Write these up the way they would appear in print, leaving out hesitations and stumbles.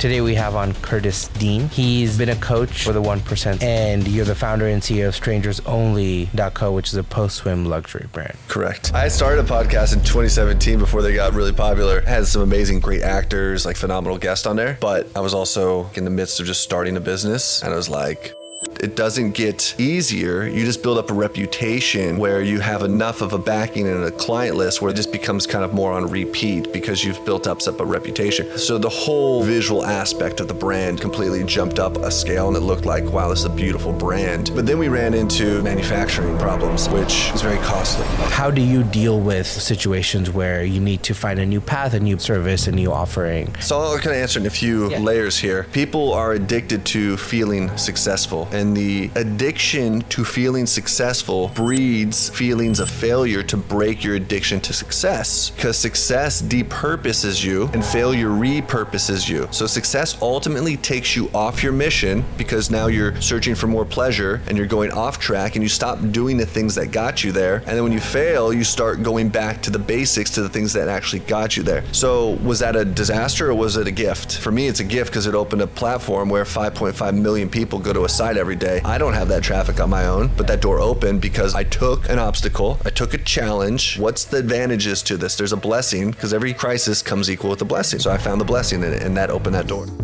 Today we have on Curtis Dean. He's been a coach for the 1%, and you're the founder and CEO of StrangersOnly.co, which is a post-swim luxury brand. Correct. I started a podcast in 2017 before they got really popular. I had some amazing, great actors, like phenomenal guests on there, but I was also in the midst of just starting a business, and I was like, it doesn't get easier. You just build up a reputation where you have enough of a backing and a client list where it just becomes kind of more on repeat because you've built up a reputation. So the whole visual aspect of the brand completely jumped up a scale, and it looked like, wow, this is a beautiful brand. But then we ran into manufacturing problems, which is very costly. How do you deal with situations where you need to find a new path, a new service, a new offering? So I'll kind of answer in a few layers here. People are addicted to feeling successful. And the addiction to feeling successful breeds feelings of failure to break your addiction to success. Because success depurposes you and failure repurposes you. So success ultimately takes you off your mission because now you're searching for more pleasure and you're going off track and you stop doing the things that got you there. And then when you fail, you start going back to the basics, to the things that actually got you there. So was that a disaster or was it a gift? For me, it's a gift because it opened a platform where 5.5 million people go to a site every day. I don't have that traffic on my own, but that door opened because I took an obstacle, I took a challenge. What's the advantages to this? There's a blessing because every crisis comes equal with a blessing. So I found the blessing in it, and that opened that door.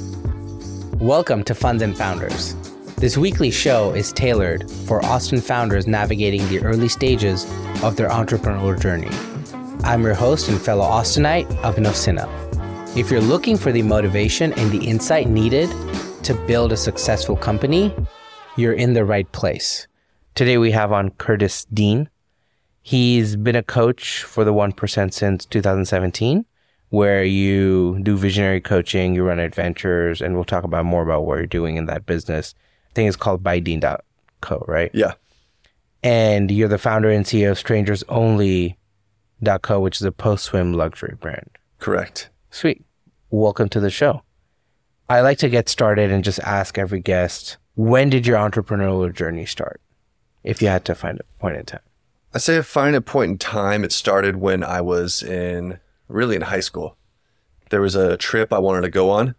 Welcome to Funds and Founders. This weekly show is tailored for Austin founders navigating the early stages of their entrepreneurial journey. I'm your host and fellow Austinite, Abhinav Sinha. If you're looking for the motivation and the insight needed to build a successful company, you're in the right place. Today we have on Curtis Dean. He's been a coach for the 1% since 2017, where you do visionary coaching, you run adventures, and we'll talk about more about what you're doing in that business. I think it's called bydean.co, right? Yeah. And you're the founder and CEO of StrangersOnly.co, which is a post-swim luxury brand. Correct. Sweet. Welcome to the show. I like to get started and just ask every guest, when did your entrepreneurial journey start? If you had to find a point in time. I say find a point in time. It started when I was really in high school. There was a trip I wanted to go on,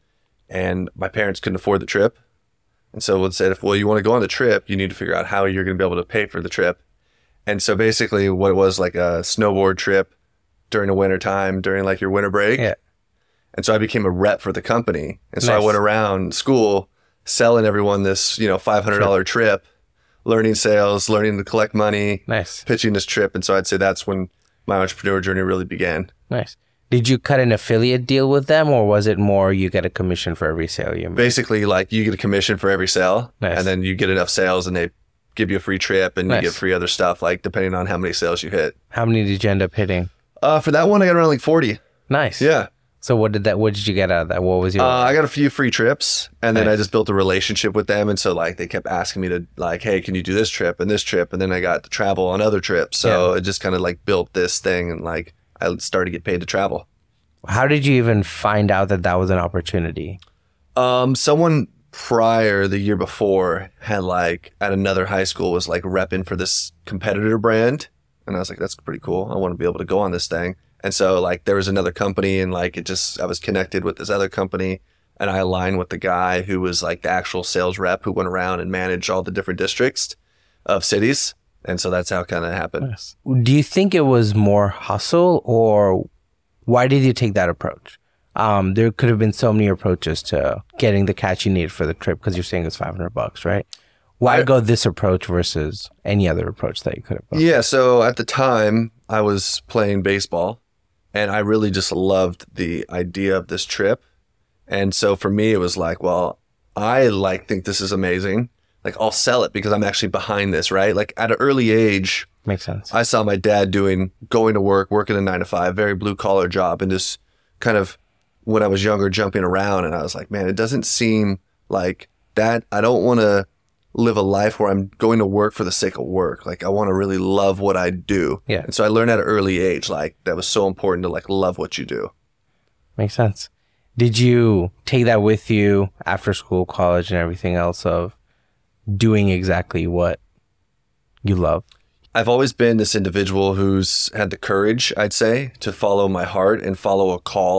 and my parents couldn't afford the trip. And so they said, well, you want to go on the trip, you need to figure out how you're going to be able to pay for the trip. And so basically what it was, like a snowboard trip during the winter time, during like your winter break. Yeah. And so I became a rep for the company. And so Nice. I went around school selling everyone this, $500 trip, learning sales, learning to collect money, Nice. pitching this trip. And so I'd say that's when my entrepreneur journey really began. Nice. Did you cut an affiliate deal with them, or was it more you get a commission for every sale you make? Basically, like you get a commission for every sale, Nice. and then you get enough sales and they give you a free trip and Nice. you get free other stuff, like depending on how many sales you hit. How many did you end up hitting? For that one, I got around like 40. Nice. Yeah. So what did you get out of that? What was your... I got a few free trips, and then Nice. I just built a relationship with them. And so like they kept asking me to like, hey, can you do this trip and this trip? And then I got to travel on other trips. So it just kind of like built this thing, and like I started to get paid to travel. How did you even find out that was an opportunity? Someone prior, the year before, had like at another high school was like repping for this competitor brand. And I was like, that's pretty cool. I want to be able to go on this thing. And so like there was another company, and like I was connected with this other company, and I aligned with the guy who was like the actual sales rep who went around and managed all the different districts of cities. And so that's how it kind of happened. Nice. Do you think it was more hustle, or why did you take that approach? There could have been so many approaches to getting the cash you needed for the trip, because you're saying it's $500, right? Why go this approach versus any other approach that you could have gone? Yeah. So at the time I was playing baseball, and I really just loved the idea of this trip. And so for me, it was like, well, I think this is amazing. Like I'll sell it because I'm actually behind this, right? Like at an early age, Makes sense. I saw my dad going to work, working a 9-to-5, very blue collar job, and just kind of when I was younger, jumping around. And I was like, man, it doesn't seem like that. I don't want to live a life where I'm going to work for the sake of work. Like I want to really love what I do. Yeah. And so I learned at an early age, like that was so important to like love what you do. Makes sense. Did you take that with you after school, college, and everything else of doing exactly what you love? I've always been this individual who's had the courage, I'd say, to follow my heart and follow a call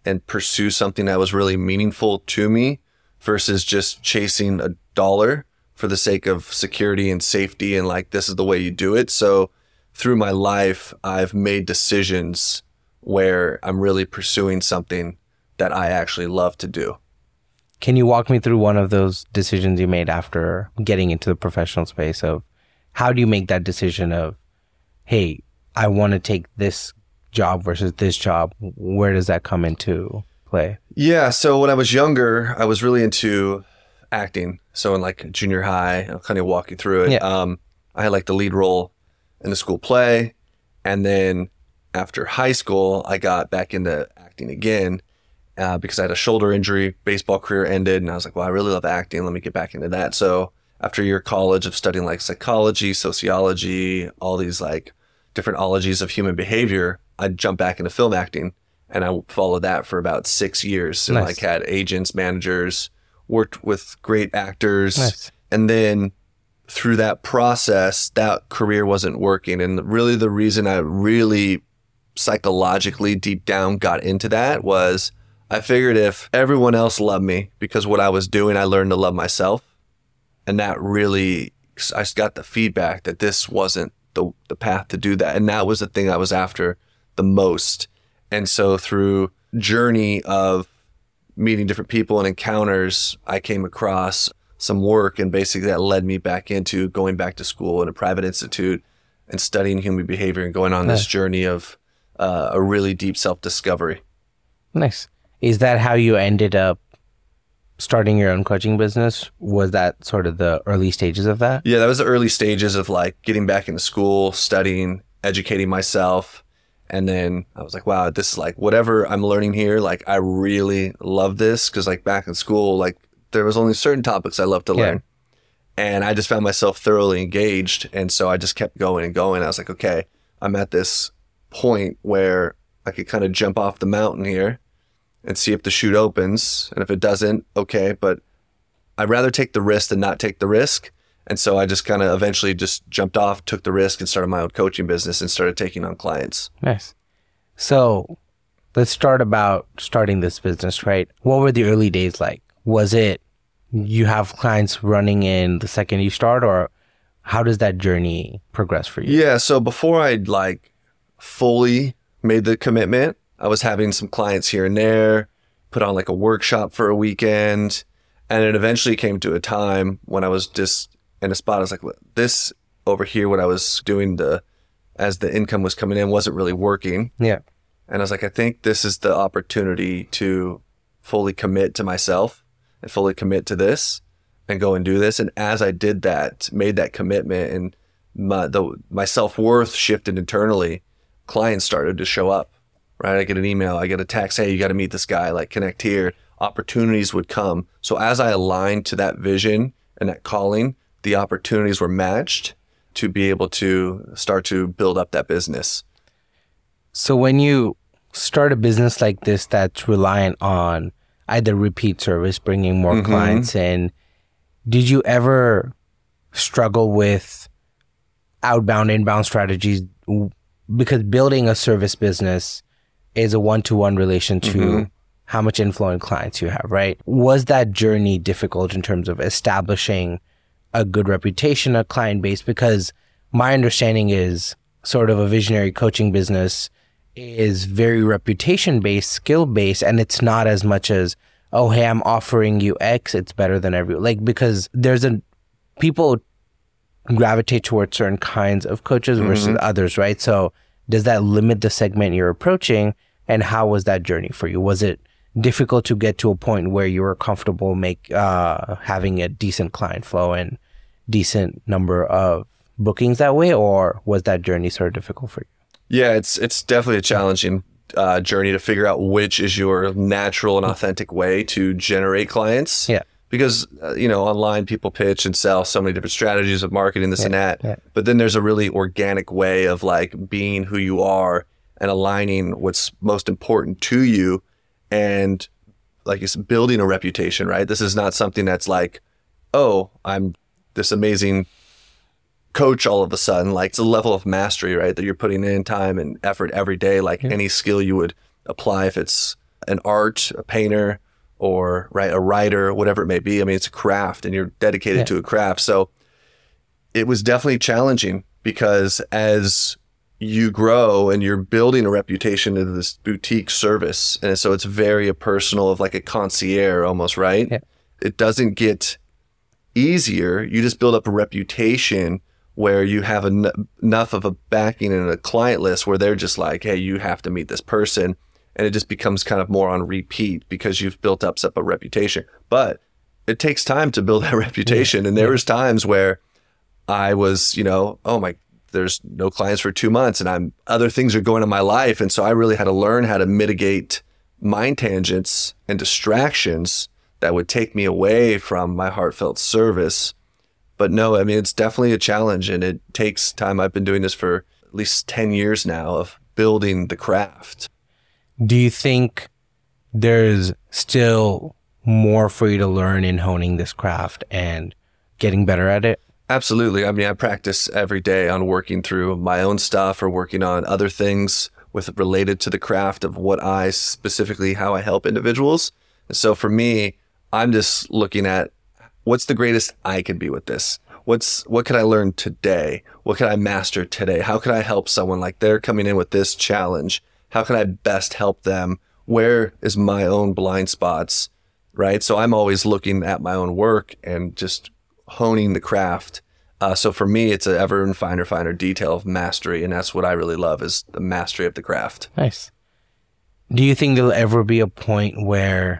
and pursue something that was really meaningful to me versus just chasing a dollar for the sake of security and safety and like, this is the way you do it. So through my life, I've made decisions where I'm really pursuing something that I actually love to do. Can you walk me through one of those decisions you made after getting into the professional space of how do you make that decision of, hey, I want to take this job versus this job? Where does that come into play? Yeah. So when I was younger, I was really into acting. So in like junior high, I'll kind of walk you through it. Yeah. I had like the lead role in the school play. And then after high school, I got back into acting again because I had a shoulder injury, baseball career ended. And I was like, well, I really love acting. Let me get back into that. So after a year of college of studying like psychology, sociology, all these like different ologies of human behavior, I jumped back into film acting. And I followed that for about 6 years. And Nice. like had agents, managers, worked with great actors. Nice. And then through that process, that career wasn't working. And really the reason I really psychologically deep down got into that was I figured if everyone else loved me because what I was doing, I learned to love myself. And that really, I got the feedback that this wasn't the path to do that. And that was the thing I was after the most. And so through journey of meeting different people and encounters, I came across some work, and basically that led me back into going back to school in a private institute and studying human behavior and going on this journey of a really deep self-discovery. Nice. Is that how you ended up starting your own coaching business? Was that sort of the early stages of that? Yeah, that was the early stages of like getting back into school, studying, educating myself. And then I was like, wow, this is like whatever I'm learning here. Like, I really love this. Cause like back in school, like there was only certain topics I loved to learn. And I just found myself thoroughly engaged. And so I just kept going and going. I was like, okay, I'm at this point where I could kind of jump off the mountain here and see if the chute opens. And if it doesn't, okay. But I'd rather take the risk than not take the risk. And so I just kind of eventually just jumped off, took the risk, and started my own coaching business and started taking on clients. Nice. So let's start about starting this business, right? What were the early days like? Was it you have clients running in the second you start, or how does that journey progress for you? Yeah. So before I'd like fully made the commitment, I was having some clients here and there, put on like a workshop for a weekend. And it eventually came to a time when I was just in a spot. I was like, this over here, what I was doing as the income was coming in wasn't really working. Yeah. And I was like, I think this is the opportunity to fully commit to myself and fully commit to this and go and do this. And as I did that, made that commitment, and my self-worth shifted internally, clients started to show up, right? I get an email, I get a text, hey, you got to meet this guy, like connect here. Opportunities would come. So as I aligned to that vision and that calling, the opportunities were matched to be able to start to build up that business. So when you start a business like this that's reliant on either repeat service, bringing more clients in, did you ever struggle with outbound, inbound strategies? Because building a service business is a one-to-one relation to how much influence clients you have, right? Was that journey difficult in terms of establishing a good reputation, a client base? Because my understanding is sort of a visionary coaching business is very reputation-based, skill-based, and it's not as much as, oh, hey, I'm offering you X, it's better than because people gravitate towards certain kinds of coaches versus others, right? So does that limit the segment you're approaching? And how was that journey for you? Was it difficult to get to a point where you were comfortable having a decent client flow and decent number of bookings that way, or was that journey sort of difficult for you? Yeah, it's definitely a challenging journey to figure out which is your natural and authentic way to generate clients. Yeah. Because, online people pitch and sell so many different strategies of marketing, this and that. Yeah. But then there's a really organic way of like being who you are and aligning what's most important to you, and like it's building a reputation, right? This is not something that's like, oh, I'm this amazing coach all of a sudden. Like, it's a level of mastery, right? That you're putting in time and effort every day, like any skill you would apply if it's an art, a painter, or a writer, whatever it may be. I mean, it's a craft and you're dedicated to a craft. So it was definitely challenging because as you grow and you're building a reputation in this boutique service, and so it's very personal, of like a concierge almost, right? Yeah. It doesn't get easier. You just build up a reputation where you have enough of a backing and a client list where they're just like, hey, you have to meet this person. And it just becomes kind of more on repeat because you've built up a reputation. But it takes time to build that reputation. And there was times where I was, there's no clients for 2 months and other things are going on in my life. And so I really had to learn how to mitigate mind tangents and distractions that would take me away from my heartfelt service. But no, I mean, it's definitely a challenge and it takes time. I've been doing this for at least 10 years now of building the craft. Do you think there's still more for you to learn in honing this craft and getting better at it? Absolutely. I mean, I practice every day on working through my own stuff or working on other things related to the craft of how I help individuals. And so for me, I'm just looking at what's the greatest I can be with this? What can I learn today? What can I master today? How can I help someone like they're coming in with this challenge? How can I best help them? Where is my own blind spots, right? So I'm always looking at my own work and just honing the craft. So for me, it's an ever finer detail of mastery. And that's what I really love is the mastery of the craft. Nice. Do you think there'll ever be a point where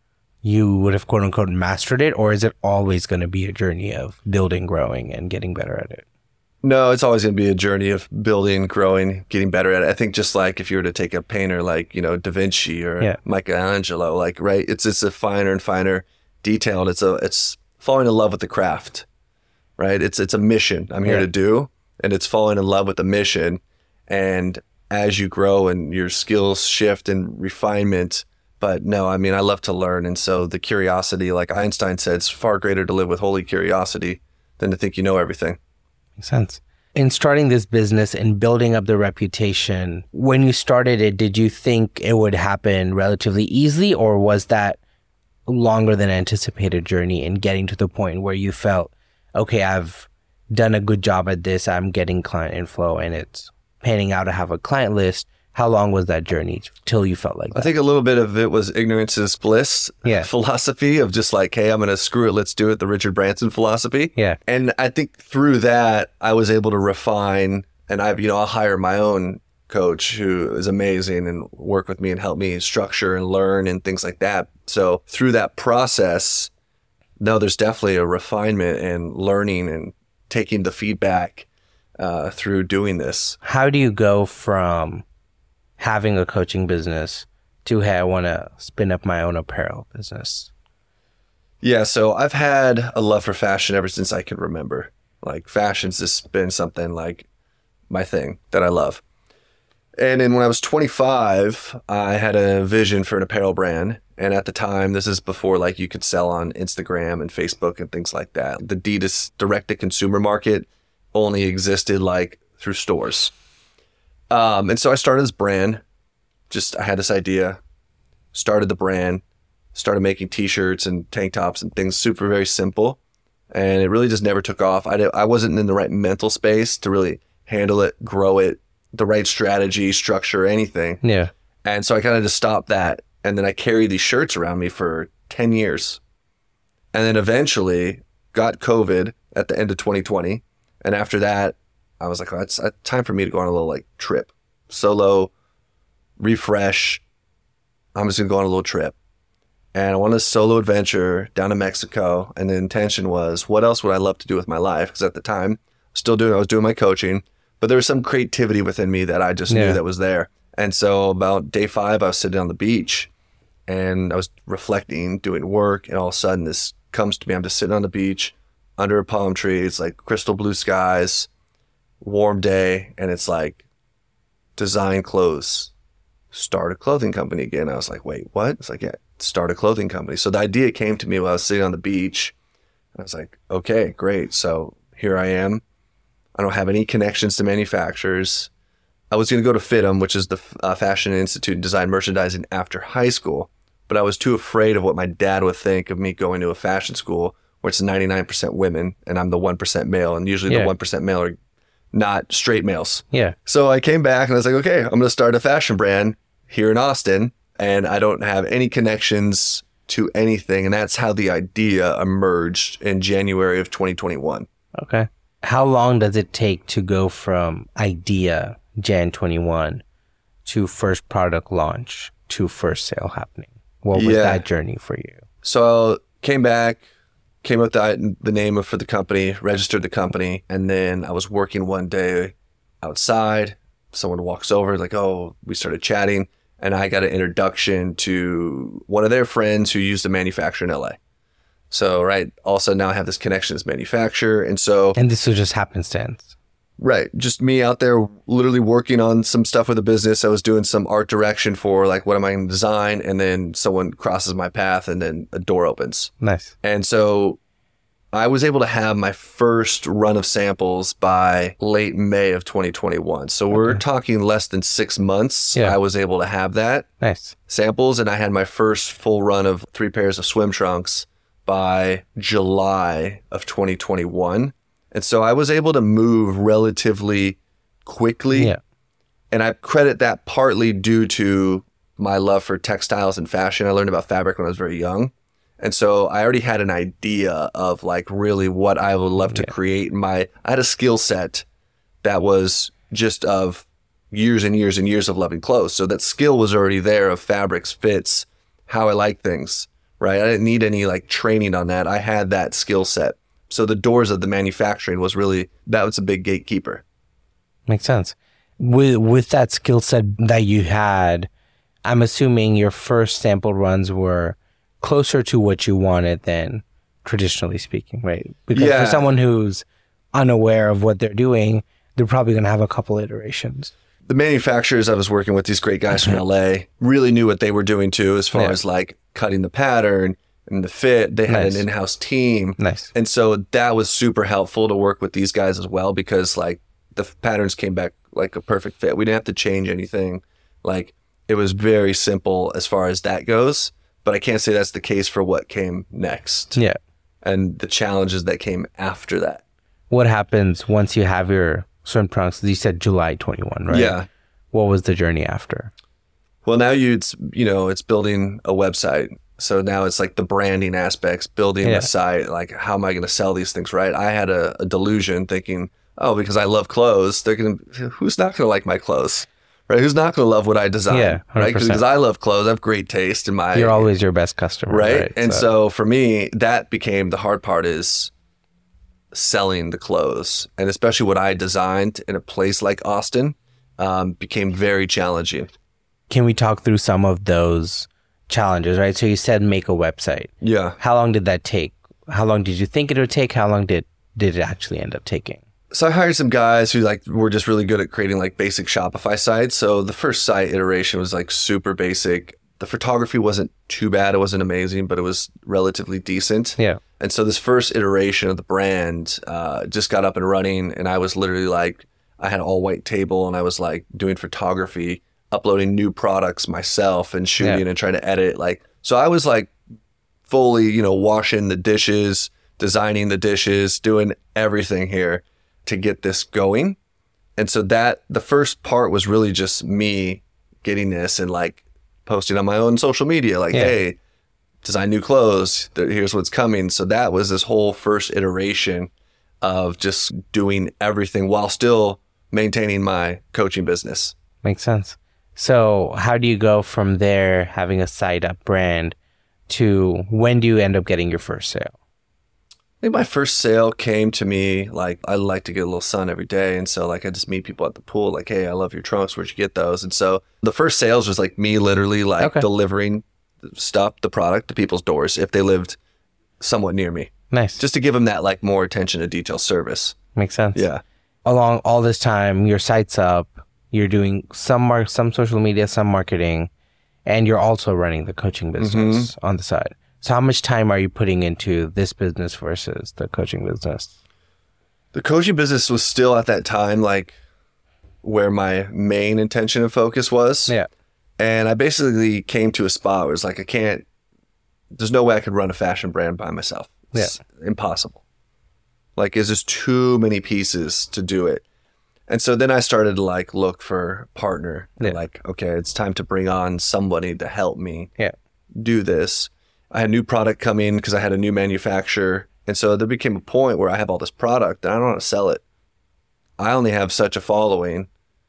you would have quote unquote mastered it? Or is it always going to be a journey of building, growing, and getting better at it? No, it's always going to be a journey of building, growing, getting better at it. I think just like if you were to take a painter like, Da Vinci or Michelangelo, right? It's a finer and finer detail. And it's falling in love with the craft, right? It's a mission I'm here to do, and it's falling in love with the mission. And as you grow and your skills shift and refinement, but no, I mean, I love to learn. And so the curiosity, like Einstein said, it's far greater to live with holy curiosity than to think you know everything. Makes sense. In starting this business and building up the reputation, when you started it, did you think it would happen relatively easily, or was that longer than anticipated journey in getting to the point where you felt, okay, I've done a good job at this, I'm getting client inflow and it's panning out to have a client list? How long was that journey till you felt like that? I think a little bit of it was ignorance is bliss philosophy of just like, hey, I'm going to screw it. Let's do it. The Richard Branson philosophy. Yeah. And I think through that, I was able to refine, and I'll hire my own coach who is amazing and work with me and help me structure and learn and things like that. So through that process, no, there's definitely a refinement and learning and taking the feedback through doing this. How do you go from having a coaching business to, hey, I want to spin up my own apparel business? Yeah, so I've had a love for fashion ever since I can remember. Like fashion's just been something like my thing that I love. And then when I was 25, I had a vision for an apparel brand. And at the time, this is before like you could sell on Instagram and Facebook and things like that. The direct-to-consumer market only existed like through stores. And so I started this brand. I had this idea, started the brand, started making t-shirts and tank tops and things, super, very simple. And it really just never took off. I wasn't in the right mental space to really handle it, grow it, the right strategy, structure, anything. Yeah. And so I kind of just stopped that. And then I carried these shirts around me for 10 years. And then eventually got COVID at the end of 2020. And after that, I was like, it's time for me to go on a little like trip, solo, refresh. I'm just gonna go on a little trip. And I wanted a solo adventure down to Mexico. And the intention was, what else would I love to do with my life? Because at the time, I was doing my coaching, but there was some creativity within me that I just knew that was there. And so about day 5, I was sitting on the beach and I was reflecting, doing work. And all of a sudden this comes to me. I'm just sitting on the beach under a palm tree. It's like crystal blue skies, warm day. And it's like, design clothes, start a clothing company again. I was like, wait, what? It's like, yeah, start a clothing company. So the idea came to me while I was sitting on the beach. I was like, okay, great. So here I am. I don't have any connections to manufacturers. I was going to go to FIDM, which is the Fashion Institute and Design Merchandising, after high school. But I was too afraid of what my dad would think of me going to a fashion school where it's 99% women and I'm the 1% male. And usually the 1% male are not straight males. Yeah. So I came back and I was like, okay, I'm going to start a fashion brand here in Austin. And I don't have any connections to anything. And that's how the idea emerged in January of 2021. Okay. How long does it take to go from idea, Jan 21, to first product launch, to first sale happening? What was that journey for you? So came back, came up with the name for the company, registered the company, and then I was working one day outside. Someone walks over, like, oh, we started chatting, and I got an introduction to one of their friends who used a manufacturer in LA. So, all of a sudden now I have this connection as manufacturer, and this was just happenstance. Right. Just me out there literally working on some stuff with the business. I was doing some art direction for like, what am I going to design? And then someone crosses my path and then a door opens. Nice. And so I was able to have my first run of samples by late May of 2021. So we're talking less than 6 months. I was able to have that. Nice. Samples. And I had my first full run of 3 pairs of swim trunks by July of 2021. And so I was able to move relatively quickly. Yeah. And I credit that partly due to my love for textiles and fashion. I learned about fabric when I was very young. And so I already had an idea of like really what I would love to create. I had a skill set that was just of years and years and years of loving clothes. So that skill was already there of fabrics, fits, how I like things, right? I didn't need any like training on that. I had that skill set. So the doors of the manufacturing that was a big gatekeeper. Makes sense. With that skill set that you had, I'm assuming your first sample runs were closer to what you wanted than traditionally speaking, right? Because for someone who's unaware of what they're doing, they're probably going to have a couple iterations. The manufacturers I was working with, these great guys from LA, really knew what they were doing too, as far as like cutting the pattern and the fit. They had an in-house team. Nice. And so that was super helpful to work with these guys as well, because like the patterns came back like a perfect fit. We didn't have to change anything. Like it was very simple as far as that goes, but I can't say that's the case for what came next. Yeah. And the challenges that came after that. What happens once you have your swim trunks? You said July 21, right? Yeah. What was the journey after? Well, now it's building a website. So now it's like the branding aspects, building the site, like how am I going to sell these things, right? I had a delusion thinking, oh, because I love clothes, who's not going to like my clothes, right? Who's not going to love what I design, right? Because I love clothes, I have great taste in my... You're always your best customer, right? And so for me, that became the hard part, is selling the clothes. And especially what I designed in a place like Austin became very challenging. Can we talk through some of those challenges, right? So you said make a website. Yeah. How long did that take? How long did you think it would take? How long did it actually end up taking? So I hired some guys who like were just really good at creating like basic Shopify sites. So the first site iteration was like super basic. The photography wasn't too bad. It wasn't amazing, but it was relatively decent. Yeah. And so this first iteration of the brand just got up and running, and I was literally like, I had an all white table and I was like doing photography, uploading new products myself and shooting and trying to edit. So I was like fully, washing the dishes, designing the dishes, doing everything here to get this going. And so the first part was really just me getting this and like posting on my own social media, like, hey, design new clothes, here's what's coming. So that was this whole first iteration of just doing everything while still maintaining my coaching business. Makes sense. So how do you go from there, having a site up brand, to when do you end up getting your first sale? I think my first sale came to me, like, I like to get a little sun every day. And so like, I just meet people at the pool, like, hey, I love your trunks. Where'd you get those? And so the first sales was like me literally like delivering stuff, the product to people's doors if they lived somewhat near me. Nice. Just to give them that like more attention to detail service. Makes sense. Yeah. Along all this time, your site's up, you're doing some social media, some marketing, and you're also running the coaching business on the side. So how much time are you putting into this business versus the coaching business? The coaching business was still at that time like where my main intention and focus was. Yeah. And I basically came to a spot where it's like, there's no way I could run a fashion brand by myself. It's impossible. Like, it's just too many pieces to do it. And so then I started to like look for a partner. Like, okay, it's time to bring on somebody to help me do this. I had new product come in because I had a new manufacturer. And so there became a point where I have all this product and I don't know how to sell it. I only have such a following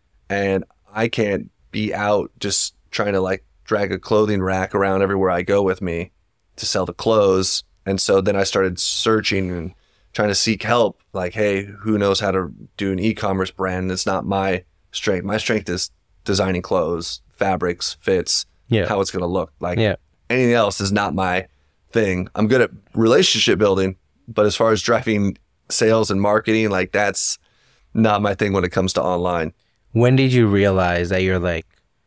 and I can't be out just trying to like drag a clothing rack around everywhere I go with me to sell the clothes. And so then I started searching and trying to seek help. Like, hey, who knows how to do an e-commerce brand? It's not my strength. My strength is designing clothes, fabrics, fits, how it's going to look. Like anything else is not my thing. I'm good at relationship building, but as far as driving sales and marketing, like that's not my thing when it comes to online. When did you realize that you're like,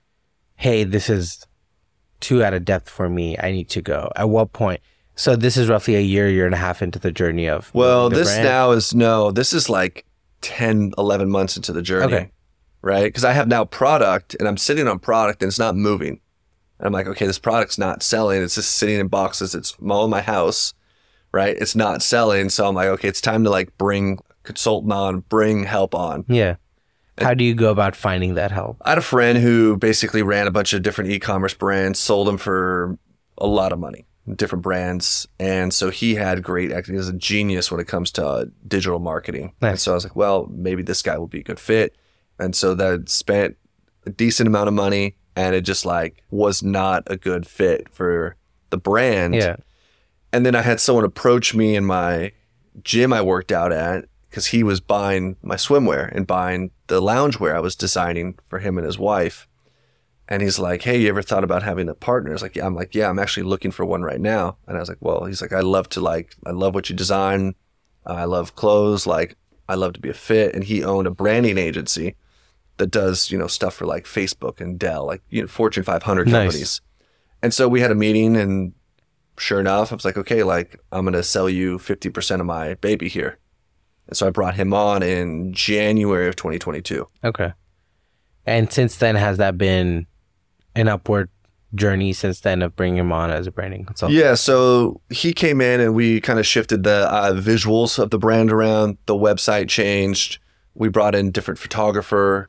hey, this is too out of depth for me, I need to go? At what point? So this is roughly a year and a half into the journey of this brand? This is like 10, 11 months into the journey, right? Because I have now product and I'm sitting on product and it's not moving. And I'm like, okay, this product's not selling. It's just sitting in boxes. It's all in my house, right? It's not selling. So I'm like, okay, it's time to like bring consultant on, bring help on. Yeah. How do you go about finding that help? I had a friend who basically ran a bunch of different e-commerce brands, sold them for a lot of money, different brands. And so he was a genius when it comes to digital marketing. Nice. And so I was like, well, maybe this guy will be a good fit. And so that spent a decent amount of money and it just like was not a good fit for the brand. Yeah. And then I had someone approach me in my gym I worked out at because he was buying my swimwear and buying the loungewear I was designing for him and his wife. And he's like, hey, you ever thought about having a partner? I was like, yeah. I'm like, yeah, I'm actually looking for one right now. And I was like, well, he's like, I love what you design. I love clothes. Like, I love to be a fit. And he owned a branding agency that does, stuff for like Facebook and Dell, like, Fortune 500 companies. Nice. And so we had a meeting and sure enough, I was like, okay, like I'm going to sell you 50% of my baby here. And so I brought him on in January of 2022. Okay. And since then, has that been an upward journey since then of bringing him on as a branding consultant? Yeah. So he came in and we kind of shifted the visuals of the brand around. The website changed. We brought in different photographer.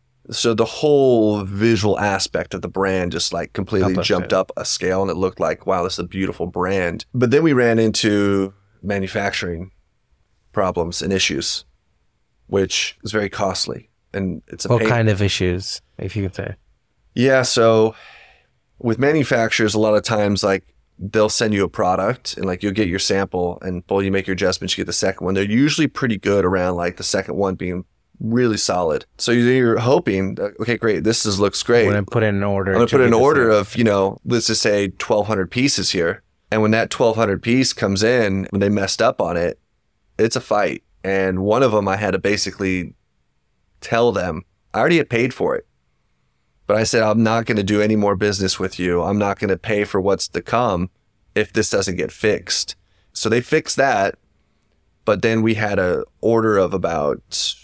So the whole visual aspect of the brand just like completely jumped up a scale and it looked like, wow, this is a beautiful brand. But then we ran into manufacturing problems and issues, which is very costly. And it's what kind of issues, if you could say? Yeah. So with manufacturers, a lot of times like they'll send you a product and like you'll get your sample and you make your adjustments, you get the second one. They're usually pretty good around like the second one being really solid. So you're hoping, okay, great, looks great. I'm going to put in an order. I'm going to put in an order of, let's just say 1,200 pieces here. And when that 1,200 piece comes in, when they messed up on it, it's a fight. And one of them I had to basically tell them, I already had paid for it. But I said, I'm not going to do any more business with you. I'm not going to pay for what's to come if this doesn't get fixed. So they fixed that. But then we had an order of about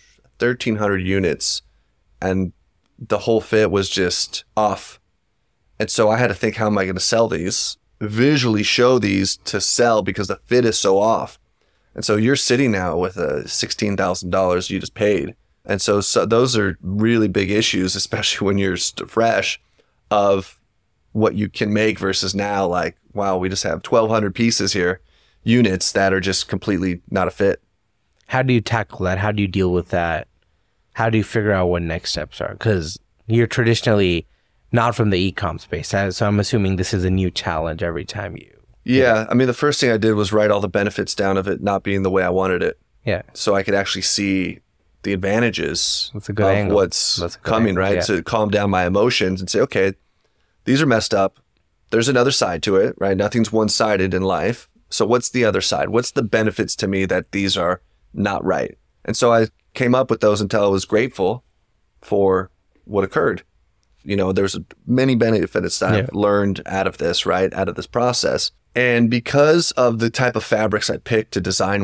1,300 units and the whole fit was just off. And so I had to think, how am I going to sell these? Visually show these to sell because the fit is so off. And so you're sitting now with a $16,000 you just paid. And so those are really big issues, especially when you're fresh, of what you can make versus now, like, wow, we just have 1,200 pieces here, units that are just completely not a fit. How do you tackle that? How do you deal with that? How do you figure out what next steps are? Because you're traditionally not from the e-com space. So I'm assuming this is a new challenge every time you... Yeah. I mean, the first thing I did was write all the benefits down of it not being the way I wanted it. Yeah. So I could actually see the advantages of what's coming, right? Yeah. To calm down my emotions and say, okay, these are messed up. There's another side to it, right? Nothing's one-sided in life. So what's the other side? What's the benefits to me that these are not right? And so I came up with those until I was grateful for what occurred. There's many benefits that I've learned out of this, right? Out of this process. And because of the type of fabrics I picked to design with,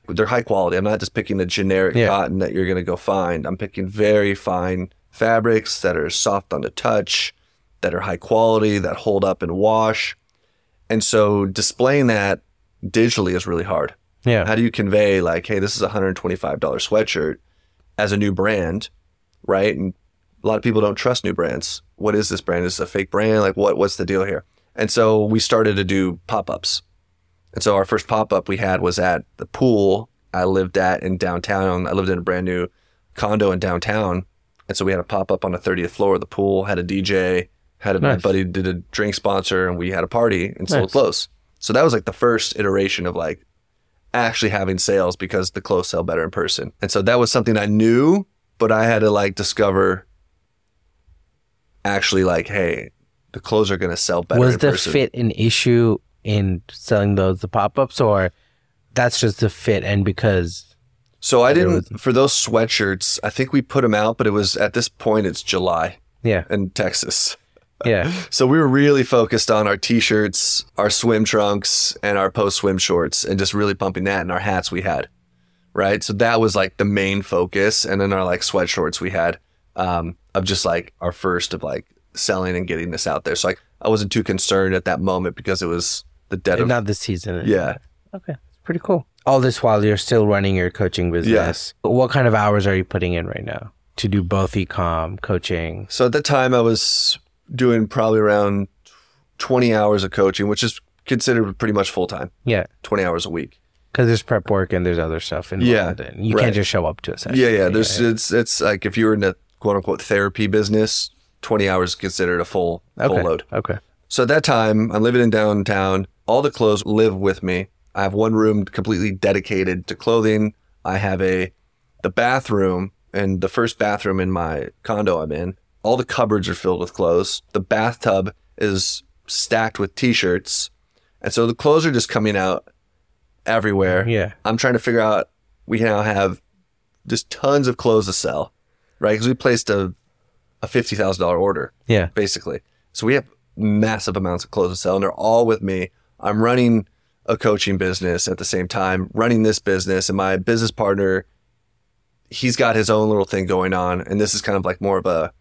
they're high quality. I'm not just picking the generic cotton that you're going to go find. I'm picking very fine fabrics that are soft on the touch, that are high quality, that hold up and wash. And so displaying that digitally is really hard. Yeah. How do you convey like, hey, this is a $125 sweatshirt as a new brand, right? And a lot of people don't trust new brands. What is this brand? Is this a fake brand? Like what's the deal here? And so we started to do pop-ups. And so our first pop-up we had was at the pool I lived at in downtown. I lived in a brand new condo in downtown. And so we had a pop-up on the 30th floor of the pool, had a DJ, my buddy did a drink sponsor, and we had a party and sold clothes. So that was like the first iteration of like actually having sales, because the clothes sell better in person. And so that was something I knew, but I had to like discover actually like, hey, the clothes are going to sell better in person. Was the fit an issue in selling the pop-ups, or that's just the fit? And because so I didn't, for those sweatshirts, I think we put them out, but it was at this point it's July in Texas. Yeah. So we were really focused on our t-shirts, our swim trunks, and our post-swim shorts, and just really pumping that, and our hats we had, right? So that was like the main focus. And then our like sweat shorts we had of just like our first of like selling and getting this out there. So like I wasn't too concerned at that moment because it was the dead of... Not the season. Yeah. Okay. Pretty cool. All this while you're still running your coaching business. Yeah. What kind of hours are you putting in right now to do both e-com, coaching? So at the time I was doing probably around 20 hours of coaching, which is considered pretty much full-time. Yeah. 20 hours a week. Because there's prep work and there's other stuff involved. Yeah. You can't just show up to a session. Yeah. It's like if you were in a quote-unquote therapy business, 20 hours is considered a full load. Okay. So at that time, I'm living in downtown. All the clothes live with me. I have one room completely dedicated to clothing. I have the bathroom, and the first bathroom in my condo I'm in, all the cupboards are filled with clothes. The bathtub is stacked with t-shirts. And so the clothes are just coming out everywhere. Yeah. I'm trying to figure out, we now have just tons of clothes to sell, right? Because we placed a $50,000 order, basically. So we have massive amounts of clothes to sell, and they're all with me. I'm running a coaching business at the same time, running this business, and my business partner, he's got his own little thing going on, and this is kind of like more of a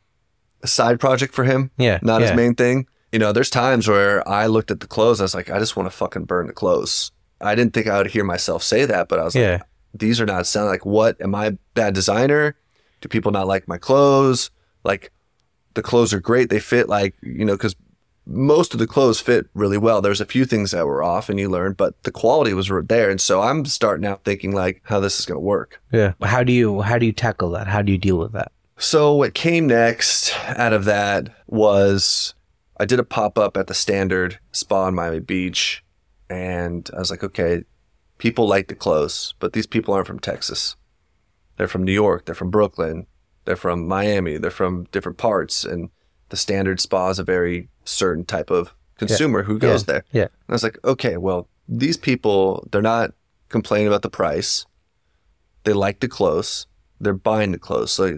side project for him, not his main thing. You know, there's times where I looked at the clothes, I was like, I just want to fucking burn the clothes. I didn't think I would hear myself say that, but I was like, these are not selling. Like, what? Am I a bad designer? Do people not like my clothes? Like, the clothes are great. They fit, like, you know, because most of the clothes fit really well. There's a few things that were off and you learned, but the quality was there. And so I'm starting out thinking like how this is going to work. Yeah. How do you tackle that? How do you deal with that? So what came next out of that was I did a pop-up at the Standard Spa in Miami Beach. And I was like, okay, people like the clothes, but these people aren't from Texas. They're from New York. They're from Brooklyn. They're from Miami. They're from different parts. And the Standard Spa is a very certain type of consumer who goes there. Yeah. And I was like, okay, well, these people, they're not complaining about the price. They like the clothes. They're buying the clothes. So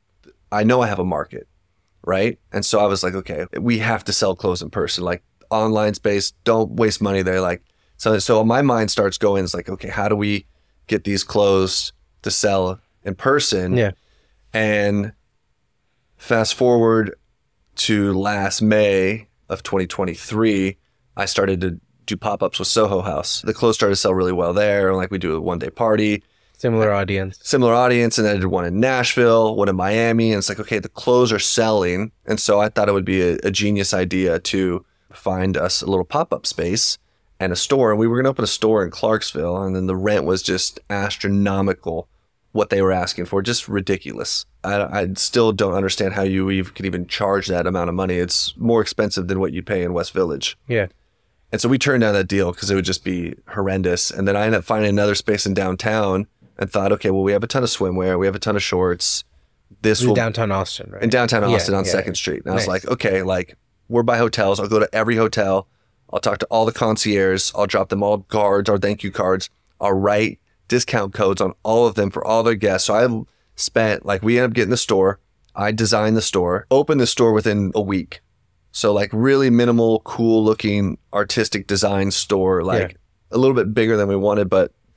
I know I have a market, right? And so I was like, okay, we have to sell clothes in person. Like, online space, don't waste money there. Like, so my mind starts going, it's like, okay, how do we get these clothes to sell in person? Yeah. And fast forward to last May of 2023, I started to do pop-ups with Soho House. The clothes started to sell really well there. Like, we do a one-day party. Similar audience. And then I did one in Nashville, one in Miami. And it's like, okay, the clothes are selling. And so I thought it would be a genius idea to find us a little pop-up space and a store. And we were going to open a store in Clarksville. And then the rent was just astronomical, what they were asking for, just ridiculous. I still don't understand how you could even charge that amount of money. It's more expensive than what you pay in West Village. Yeah. And so we turned down that deal because it would just be horrendous. And then I ended up finding another space in downtown and thought, okay, well, we have a ton of swimwear. We have a ton of shorts. This will downtown Austin, right? In downtown Austin on 2nd Street. And I was like, okay, like, we're by hotels. I'll go to every hotel. I'll talk to all the concierges. I'll drop them all cards or thank you cards. I'll write discount codes on all of them for all their guests. So I spent, like, we ended up getting the store. I designed the store, opened the store within a week. So, like, really minimal, cool looking, artistic design store, like a little bit bigger than we wanted, but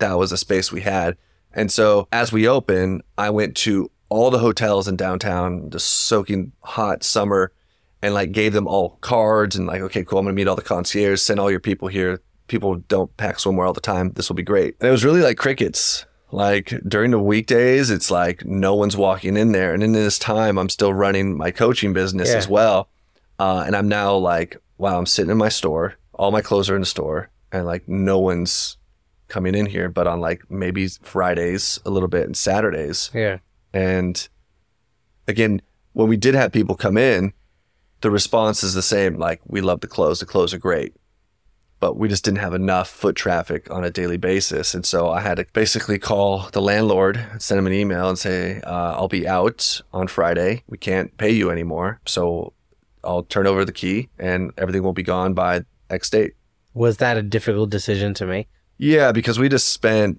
that was a space we had. And so as we opened, I went to all the hotels in downtown, the soaking hot summer, and like gave them all cards and like, okay, cool, I'm going to meet all the concierge, send all your people here. People don't pack swimwear all the time. This will be great. And it was really like crickets. Like during the weekdays, it's like no one's walking in there. And in this time, I'm still running my coaching business as well. And I'm now like, wow, I'm sitting in my store. All my clothes are in the store. And like no one's coming in here, but on like maybe Fridays a little bit and Saturdays. Yeah. And again, when we did have people come in, the response is the same. Like, we love the clothes. The clothes are great. But we just didn't have enough foot traffic on a daily basis. And so I had to basically call the landlord, send him an email and say, I'll be out on Friday. We can't pay you anymore. So I'll turn over the key and everything will be gone by X date. Was that a difficult decision to make? Yeah, because we just spent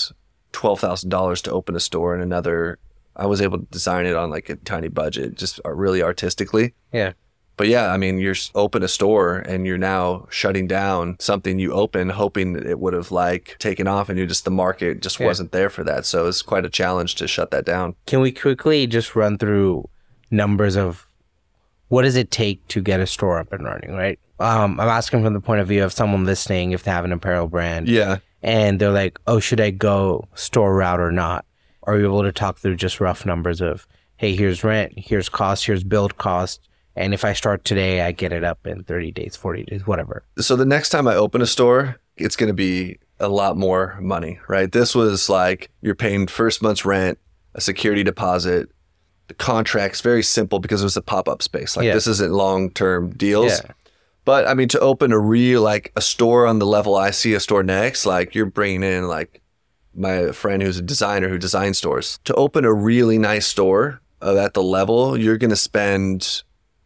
$12,000 to open a store, and I was able to design it on like a tiny budget, just really artistically. Yeah. But yeah, I mean, you're open a store and you're now shutting down something you opened, hoping that it would have like taken off, and the market just wasn't there for that. So it's quite a challenge to shut that down. Can we quickly just run through numbers of what does it take to get a store up and running, right? I'm asking from the point of view of someone listening, if they have an apparel brand. Yeah. And they're like, oh, should I go store route or not? Are you able to talk through just rough numbers of, hey, here's rent, here's cost, here's build cost. And if I start today, I get it up in 30 days, 40 days, whatever. So the next time I open a store, it's going to be a lot more money, right? This was like you're paying first month's rent, a security deposit. The contract's very simple because it was a pop-up space. Like this isn't long-term deals. Yeah. But I mean, to open a store on the level I see a store next, like you're bringing in like my friend who's a designer who designs stores. To open a really nice store at the level, you're going to spend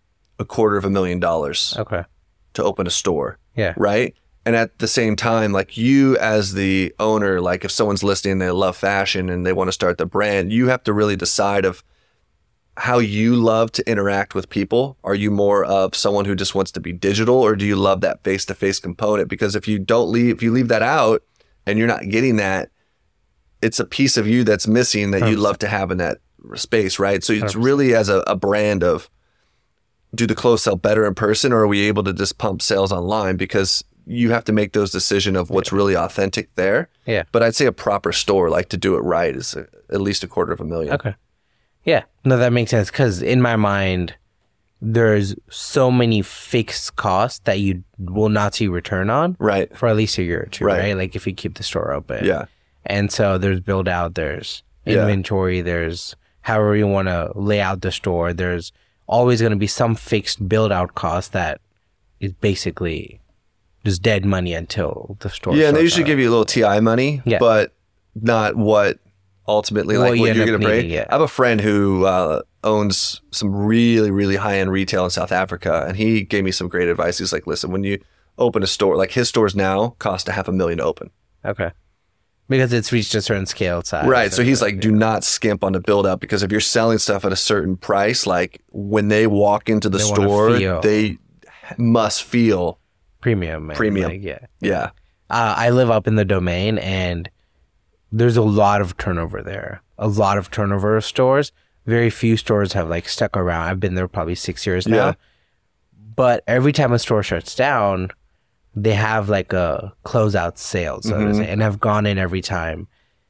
$250,000 to open a store. Yeah. Right. And at the same time, like you as the owner, like if someone's listening, they love fashion and they want to start the brand, you have to really decide of how you love to interact with people. Are you more of someone who just wants to be digital, or do you love that face-to-face component? Because if you leave that out and you're not getting that, it's a piece of you that's missing that 100%. You love to have in that space. Right. So it's 100%. Really as a brand of, do the clothes sell better in person, or are we able to just pump sales online? Because you have to make those decisions of what's really authentic there. Yeah. But I'd say a proper store, like to do it right, is at least $250,000. Okay. Yeah. No, that makes sense. Because in my mind, there's so many fixed costs that you will not see return on. Right. For at least a year or two. Right. Like if you keep the store open. Yeah. And so there's build out, there's inventory, there's however you want to lay out the store. There's always going to be some fixed build out cost that is basically just dead money until the store. Yeah, and they usually give you a little TI money, but not what ultimately what you're going to bring. I have a friend who owns some really, really high end retail in South Africa, and he gave me some great advice. He's like, listen, when you open a store, like his stores now cost $500,000 to open. Okay. Because it's reached a certain scale size. Right. So he's like, do not skimp on the build up, because if you're selling stuff at a certain price, like when they walk into the store, they must feel premium. Like, yeah. I live up in the Domain, and there's a lot of turnover there. A lot of turnover of stores. Very few stores have like stuck around. I've been there probably 6 years now. Yeah. But every time a store shuts down, they have like a closeout sale, so to say, and I've gone in every time.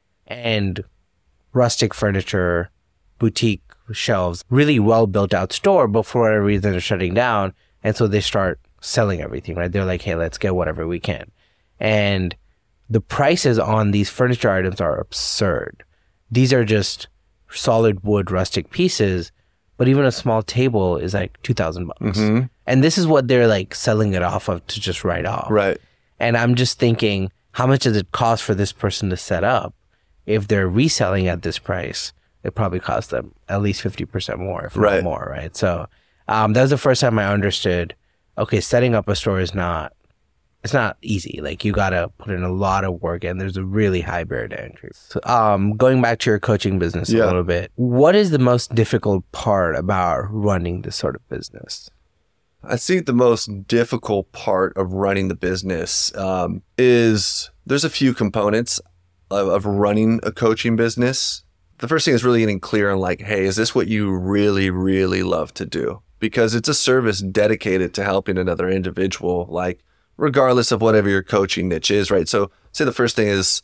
And rustic furniture, boutique shelves, really well built out store, but for whatever reason they're shutting down. And so they start selling everything, right? They're like, hey, let's get whatever we can. And the prices on these furniture items are absurd. These are just solid wood rustic pieces, but even a small table is like $2,000. And this is what they're like selling it off of to just write off. Right. And I'm just thinking, how much does it cost for this person to set up? If they're reselling at this price, it probably costs them at least 50% more, if not more, right? So that was the first time I understood, okay, setting up a store is not, it's not easy. Like you got to put in a lot of work, and there's a really high barrier to entry. So, going back to your coaching business a little bit, what is the most difficult part about running this sort of business? I think the most difficult part of running the business is there's a few components. of running a coaching business, the first thing is really getting clear on like, hey, is this what you really, really love to do? Because it's a service dedicated to helping another individual, like regardless of whatever your coaching niche is, right? So say the first thing is,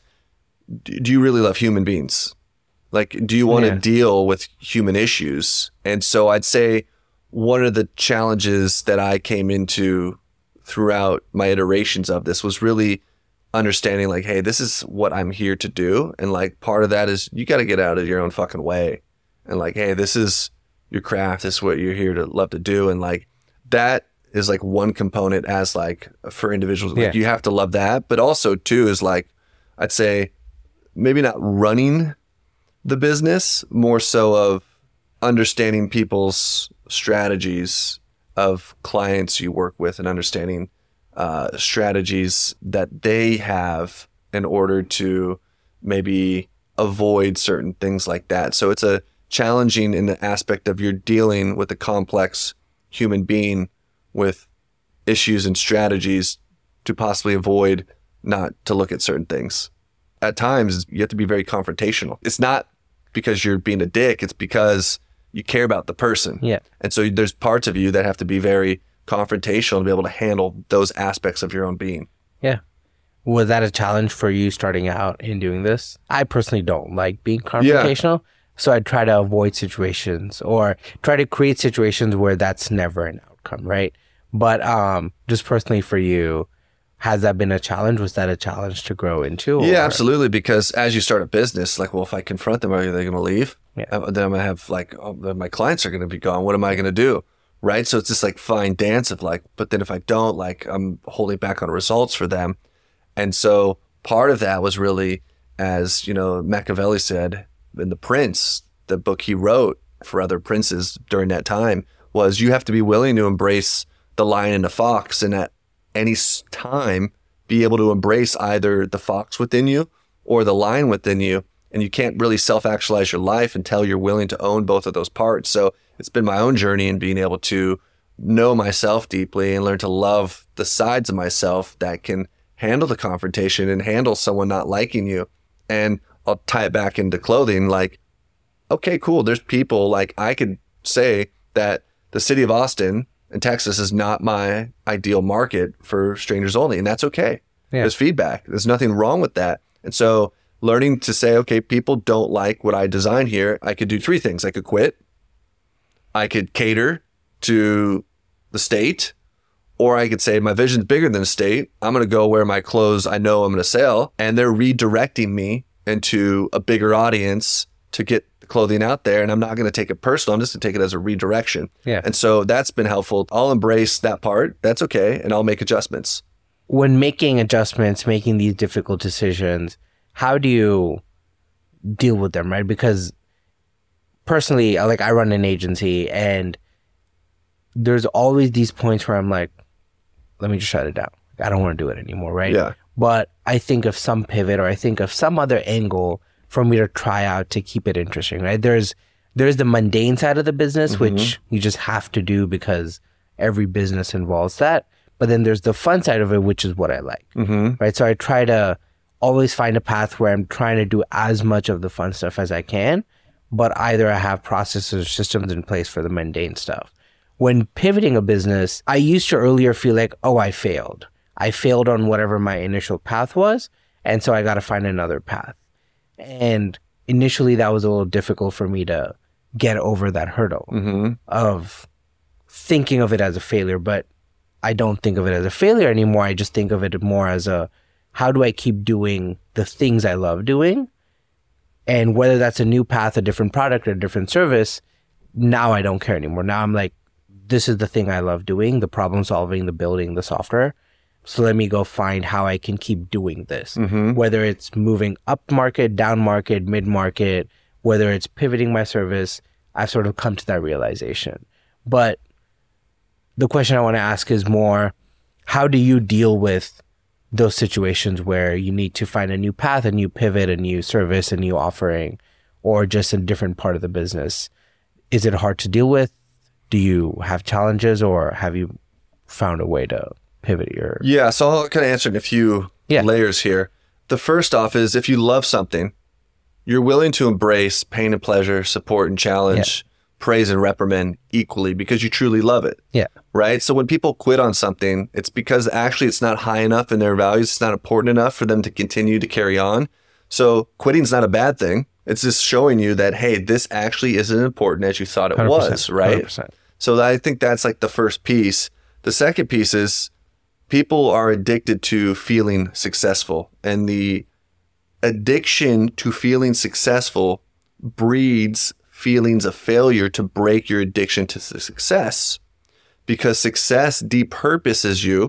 do you really love human beings? Like, do you want to deal with human issues? And so I'd say one of the challenges that I came into throughout my iterations of this was really understanding like, hey, this is what I'm here to do. And like part of that is you got to get out of your own fucking way. And like, hey, this is your craft. This is what you're here to love to do. And like that is like one component as like for individuals, like you have to love that. But also too is like, I'd say maybe not running the business, more so of understanding people's strategies of clients you work with and understanding strategies that they have in order to maybe avoid certain things like that. So it's a challenging in the aspect of you're dealing with a complex human being with issues and strategies to possibly avoid not to look at certain things. At times, you have to be very confrontational. It's not because you're being a dick, it's because you care about the person. Yeah. And so there's parts of you that have to be very confrontational to be able to handle those aspects of your own being. Yeah. Was that a challenge for you starting out in doing this? I personally don't like being confrontational. Yeah. So I try to avoid situations or try to create situations where that's never an outcome, right? But just personally for you, has that been a challenge? Was that a challenge to grow into? Yeah, absolutely. Because as you start a business, like, well, if I confront them, are they going to leave? Yeah. Then I'm going to have like, then my clients are going to be gone. What am I going to do? Right. So it's this like fine dance of like, but then if I don't, like I'm holding back on results for them. And so part of that was really, as you know, Machiavelli said in The Prince, the book he wrote for other princes during that time, was you have to be willing to embrace the lion and the fox, and at any time be able to embrace either the fox within you or the lion within you. And you can't really self-actualize your life until you're willing to own both of those parts. So it's been my own journey in being able to know myself deeply and learn to love the sides of myself that can handle the confrontation and handle someone not liking you. And I'll tie it back into clothing. Like, okay, cool. There's people, like I could say that the city of Austin and Texas is not my ideal market for strangers only. And that's okay. Yeah. There's feedback. There's nothing wrong with that. And so learning to say, okay, people don't like what I design here. I could do three things. I could quit. I could cater to the state, or I could say my vision's bigger than the state. I'm going to go where my clothes I know I'm going to sell, and they're redirecting me into a bigger audience to get the clothing out there. And I'm not going to take it personal. I'm just going to take it as a redirection. Yeah. And so that's been helpful. I'll embrace that part. That's okay. And I'll make adjustments. When making adjustments, making these difficult decisions, how do you deal with them, right? Because personally, like I run an agency, and there's always these points where I'm like, let me just shut it down. I don't want to do it anymore, right? Yeah. But I think of some pivot, or I think of some other angle for me to try out to keep it interesting, right? There's the mundane side of the business, which you just have to do because every business involves that. But then there's the fun side of it, which is what I like, right? So I try to always find a path where I'm trying to do as much of the fun stuff as I can, but either I have processes or systems in place for the mundane stuff. When pivoting a business, I used to earlier feel like, oh, I failed. I failed on whatever my initial path was, and so I got to find another path. And initially that was a little difficult for me to get over that hurdle of thinking of it as a failure, but I don't think of it as a failure anymore. I just think of it more as a, how do I keep doing the things I love doing? And whether that's a new path, a different product, or a different service, now I don't care anymore. Now I'm like, this is the thing I love doing, the problem solving, the building, the software. So let me go find how I can keep doing this. Whether it's moving up market, down market, mid market, whether it's pivoting my service, I've sort of come to that realization. But the question I want to ask is more, how do you deal with those situations where you need to find a new path, a new pivot, a new service, a new offering, or just a different part of the business? Is it hard to deal with? Do you have challenges, or have you found a way to pivot your... Yeah, so I'll kind of answer in a few layers here. The first off is if you love something, you're willing to embrace pain and pleasure, support and challenge, praise and reprimand equally because you truly love it. Yeah. Right? So when people quit on something, it's because actually it's not high enough in their values. It's not important enough for them to continue to carry on. So quitting's not a bad thing. It's just showing you that, hey, this actually isn't important as you thought it was, right? 100%. So I think that's like the first piece. The second piece is people are addicted to feeling successful, and the addiction to feeling successful breeds feelings of failure to break your addiction to success, because success depurposes you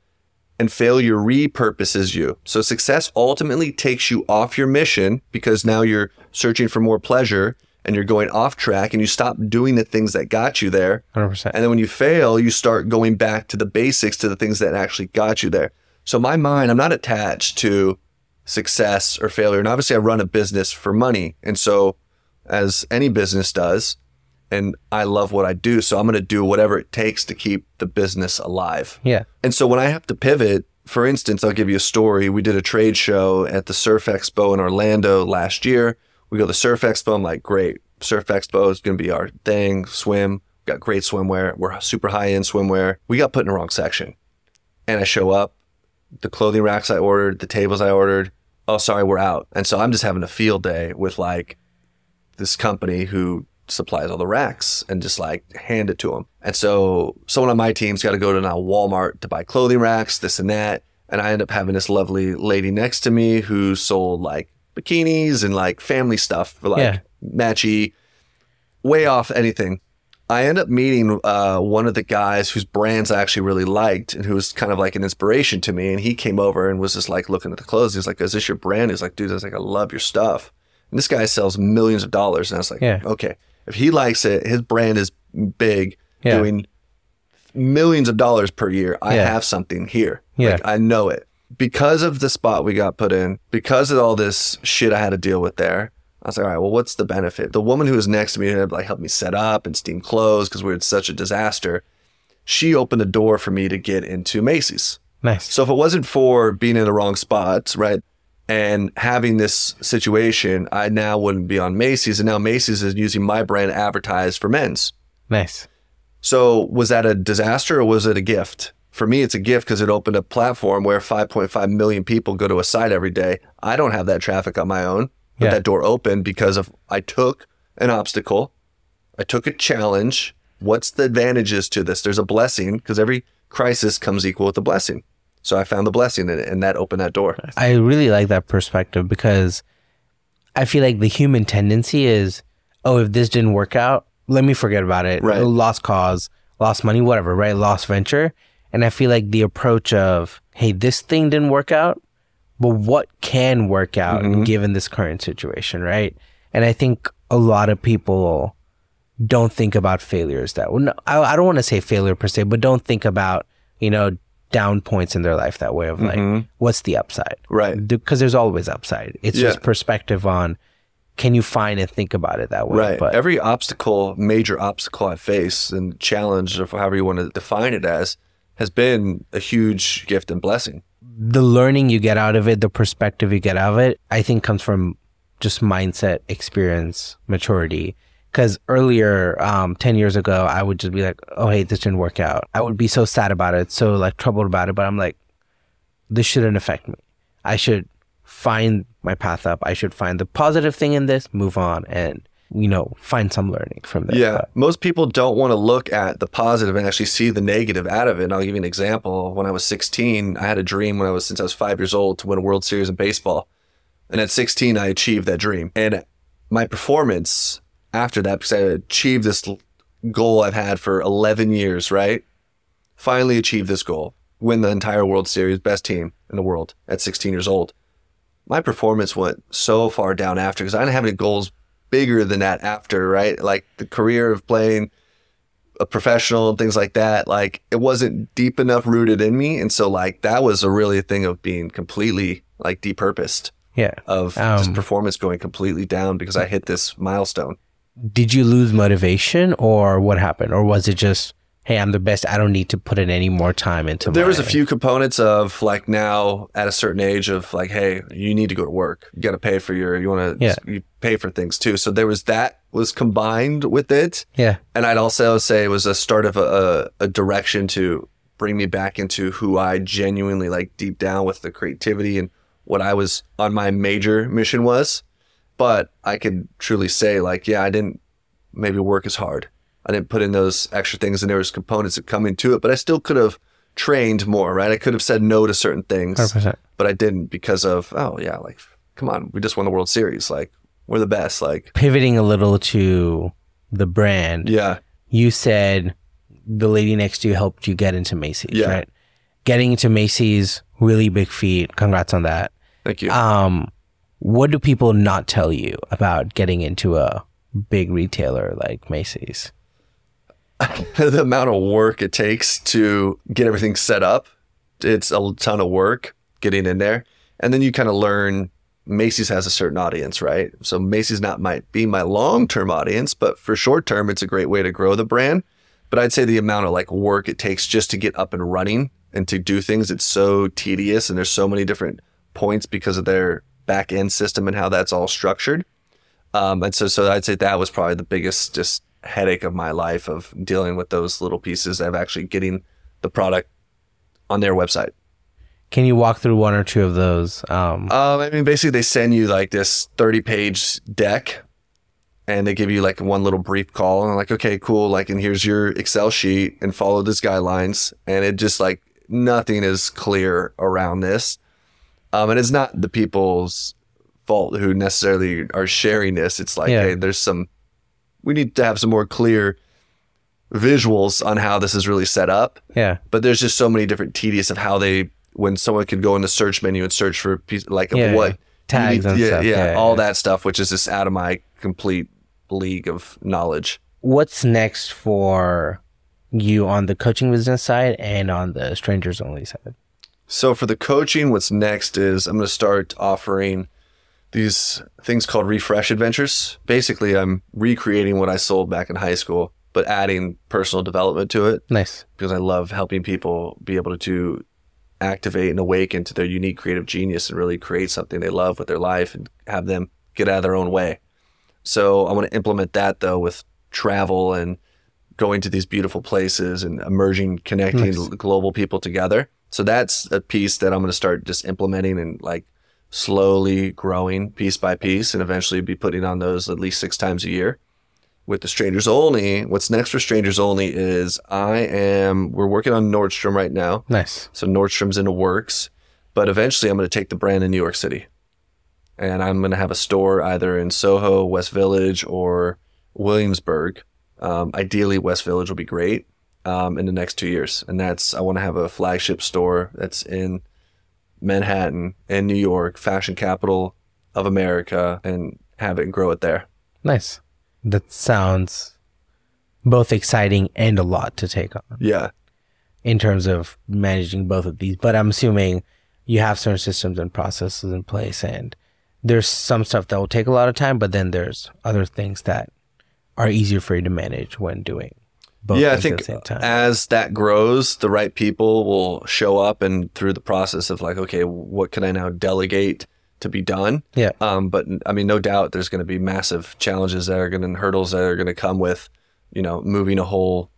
and failure repurposes you. So success ultimately takes you off your mission because now you're searching for more pleasure and you're going off track and you stop doing the things that got you there. 100%. And then when you fail, you start going back to the basics, to the things that actually got you there. So my mind, I'm not attached to success or failure. And obviously I run a business for money. And so as any business does, and I love what I do, so I'm going to do whatever it takes to keep the business alive. Yeah. And so when I have to pivot, for instance, I'll give you a story. We did a trade show at the Surf Expo in Orlando last year. We go to the Surf Expo. I'm like, great. Surf Expo is going to be our thing. Swim. We've got great swimwear. We're super high-end swimwear. We got put in the wrong section. And I show up. The clothing racks I ordered, the tables I ordered, oh, sorry, we're out. And so I'm just having a field day with like this company who supplies all the racks and just like hand it to them. And so someone on my team's got to go to now Walmart to buy clothing racks, this and that. And I end up having this lovely lady next to me who sold like bikinis and like family stuff for like matchy, way off anything. I end up meeting one of the guys whose brands I actually really liked and who was kind of like an inspiration to me. And he came over and was just like looking at the clothes. He's like, is this your brand? He's like, dude, I was like, I love your stuff. And this guy sells millions of dollars. And I was like, okay, if he likes it, his brand is big, doing millions of dollars per year. I have something here. Like, I know it. Because of the spot we got put in, because of all this shit I had to deal with there, I was like, all right, well, what's the benefit? The woman who was next to me had like helped me set up and steam clothes because we had such a disaster. She opened the door for me to get into Macy's. Nice. So if it wasn't for being in the wrong spots, right, and having this situation, I now wouldn't be on Macy's. And now Macy's is using my brand advertised for men's. Nice. So was that a disaster or was it a gift? For me, it's a gift because it opened a platform where 5.5 million people go to a site every day. I don't have that traffic on my own, but that door opened because of I took an obstacle. I took a challenge. What's the advantages to this? There's a blessing because every crisis comes equal with a blessing. So I found the blessing in it, and that opened that door. I really like that perspective because I feel like the human tendency is, oh, if this didn't work out, let me forget about it. Right. Lost cause, lost money, whatever, right? Lost venture. And I feel like the approach of, hey, this thing didn't work out, but what can work out given this current situation, right? And I think a lot of people don't think about failures that way. I don't want to say failure per se, but don't think about, down points in their life that way of like, what's the upside? Right. Because there's always upside. It's just perspective on, can you find and think about it that way? Right. But every major obstacle I face and challenge, or however you want to define it as, has been a huge gift and blessing. The learning you get out of it, the perspective you get out of it, I think comes from just mindset, experience, maturity. Because earlier, 10 years ago, I would just be like, oh, hey, this didn't work out. I would be so sad about it, so like troubled about it. But I'm like, this shouldn't affect me. I should find my path up. I should find the positive thing in this, move on, and, find some learning from this. Yeah. Most people don't want to look at the positive and actually see the negative out of it. And I'll give you an example. When I was 16, I had a dream since I was 5 years old to win a World Series in baseball. And at 16, I achieved that dream. And my performance after that, because I achieved this goal I've had for 11 years, right? Finally achieved this goal, win the entire World Series, best team in the world at 16 years old. My performance went so far down after because I didn't have any goals bigger than that after, right? Like the career of playing a professional and things like that, like it wasn't deep enough rooted in me. And so like that was really a thing of being completely like depurposed. Yeah. Of just performance going completely down because I hit this milestone. Did you lose motivation or what happened? Or was it just, hey, I'm the best. I don't need to put in any more time into There was a few components of like now at a certain age of like, hey, you need to go to work. You got to pay for you pay for things too. So there was that was combined with it. Yeah. And I'd also say it was a start of a direction to bring me back into who I genuinely like deep down with the creativity and what I was on my major mission was. But I could truly say like, yeah, I didn't maybe work as hard. I didn't put in those extra things, and there was components that come into it, but I still could have trained more, right? I could have said no to certain things, 100%. But I didn't because of, oh yeah, like, come on, we just won the World Series. Like, we're the best. Like, pivoting a little to the brand. Yeah. You said the lady next to you helped you get into Macy's, Yeah. right? Getting into Macy's, really big feat. Congrats on that. Thank you. What do people not tell you about getting into a big retailer like Macy's? The amount of work it takes to get everything set up. It's a ton of work getting in there. And then you kind of learn Macy's has a certain audience, right? So Macy's might be my long-term audience, but for short-term, it's a great way to grow the brand. But I'd say the amount of like work it takes just to get up and running and to do things, it's so tedious, and there's so many different points because of their back end system and how that's all structured. And so I'd say that was probably the biggest just headache of my life, of dealing with those little pieces of actually getting the product on their website. Can you walk through one or two of those? I mean, basically they send you like this 30-page deck, and they give you like one little brief call, and I'm like, okay, cool. Like, and here's your Excel sheet, and follow these guidelines. And it just like nothing is clear around this. And it's not the people's fault who necessarily are sharing this. It's like, hey, we need to have some more clear visuals on how this is really set up. Yeah. But there's just so many different tedious of how when someone could go in the search menu and search for what tags and stuff. All that stuff, which is just out of my complete league of knowledge. What's next for you on the coaching business side and on the strangers only side? So for the coaching, what's next is I'm going to start offering these things called refresh adventures. Basically, I'm recreating what I sold back in high school, but adding personal development to it. Nice. Because I love helping people be able to activate and awaken to their unique creative genius and really create something they love with their life and have them get out of their own way. So I want to implement that though with travel and going to these beautiful places and connecting global people together. So that's a piece that I'm going to start just implementing and like slowly growing piece by piece, and eventually be putting on those at least 6 times a year. With the Strangers Only, what's next for Strangers Only is we're working on Nordstrom right now. Nice. So Nordstrom's in the works, but eventually I'm going to take the brand to New York City. And I'm going to have a store either in Soho, West Village, or Williamsburg. Ideally, West Village will be great in the next 2 years. And I want to have a flagship store that's in Manhattan and New York, fashion capital of America, and have it and grow it there. Nice. That sounds both exciting and a lot to take on. Yeah. In terms of managing both of these. But I'm assuming you have certain systems and processes in place, and there's some stuff that will take a lot of time, but then there's other things that are easier for you to manage when doing both things I think at the same time. As that grows, the right people will show up, and through the process of like, okay, what can I now delegate to be done? Yeah. But I mean, no doubt there's going to be massive challenges and hurdles that are going to come with, moving a whole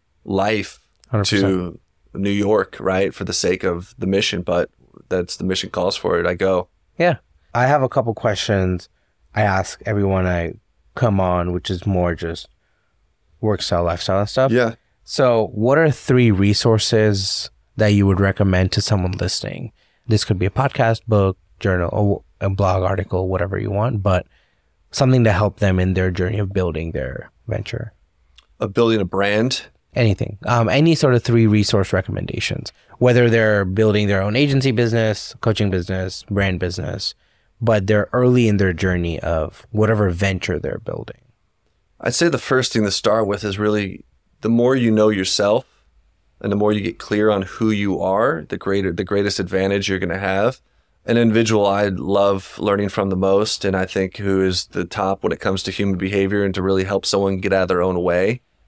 life 100%. to New York, right? For the sake of the mission, but that's the mission calls for it. I go. Yeah. I have a couple questions I ask everyone I come on, which is more just work style, lifestyle and stuff. Yeah. So what are 3 resources that you would recommend to someone listening? This could be a podcast, book, journal, or a blog article, whatever you want, but something to help them in their journey of building their venture. Of building a brand. Anything. Any sort of 3 resource recommendations, whether they're building their own agency business, coaching business, brand business, but they're early in their journey of whatever venture they're building. I'd say the first thing to start with is really the more you know yourself and the more you get clear on who you are, the greatest advantage you're going to have. An individual I love learning from the most, and I think who is the top when it comes to human behavior and to really help someone get out of their own way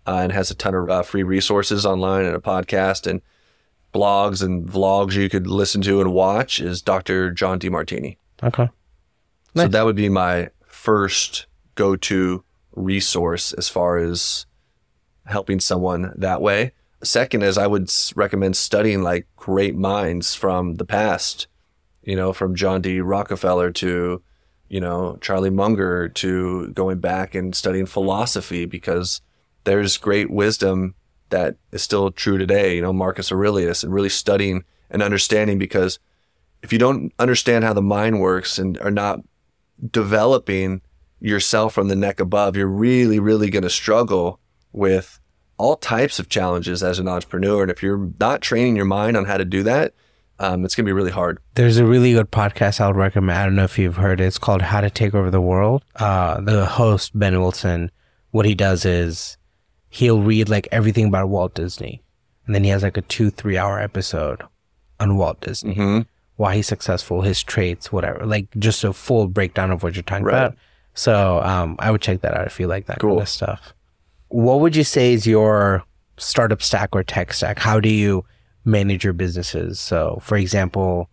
and has a ton of free resources online and a podcast and blogs and vlogs you could listen to and watch, is Dr. John Demartini. Okay. Nice. So that would be my first go-to resource as far as helping someone that way. Second is I would recommend studying like great minds from the past, from John D. Rockefeller to, Charlie Munger, to going back and studying philosophy, because there's great wisdom that is still true today, Marcus Aurelius, and really studying and understanding, because if you don't understand how the mind works and are not developing yourself from the neck above, you're really, really going to struggle with all types of challenges as an entrepreneur. And if you're not training your mind on how to do that, it's going to be really hard. There's a really good podcast I would recommend. I don't know if you've heard it. It's called How to Take Over the World. The host, Ben Wilson, what he does is he'll read like everything about Walt Disney. And then he has like a 2-3 hour episode on Walt Disney, why he's successful, his traits, whatever, like just a full breakdown of what you're talking about. So I would check that out if you like that kind of stuff. What would you say is your startup stack or tech stack? How do you manage your businesses? So for example,